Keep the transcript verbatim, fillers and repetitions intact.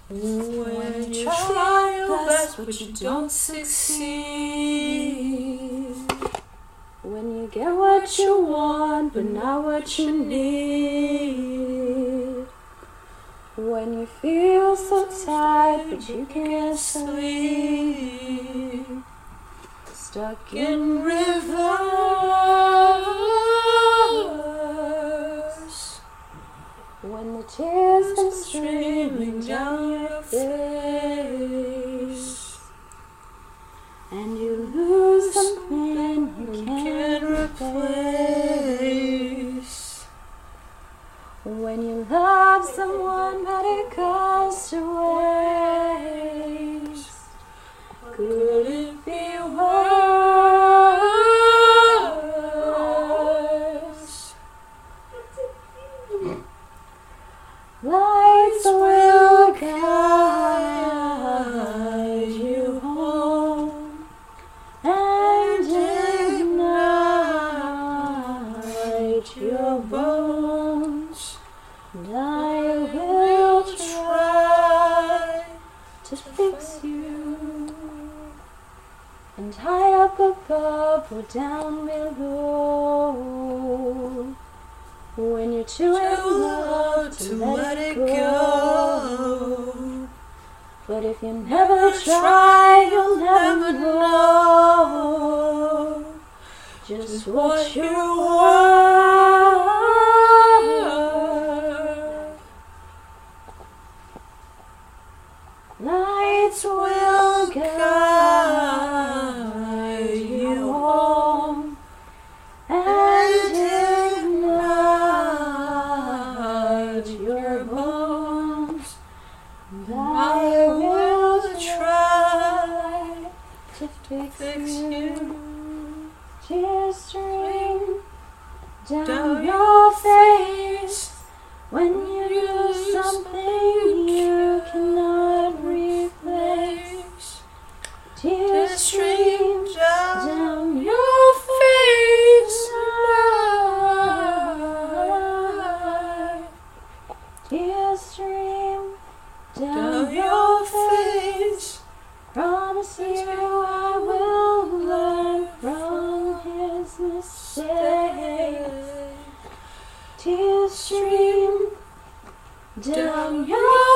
When you try your best but you don't succeed. When you get what you want but not what you need. When you feel so tired but you can't sleep. Stuck in reverse. When the tears come streaming down your face. And you lose something you can't replace. When you love someone but it goes to waste. Could it be worse? Lights will guide you home and ignite your bones. And I will try to fix you and high up above or down below. When you're too in love to let it go. But if you never try, you'll never know just what you want. Lights will guide you home and ignite your bones. And I will try to fix you. Tears stream down your face when you do something you cannot replace. Tears stream down your face. Tears stream down your face. Promise you I will learn from his mistakes. Tears stream down your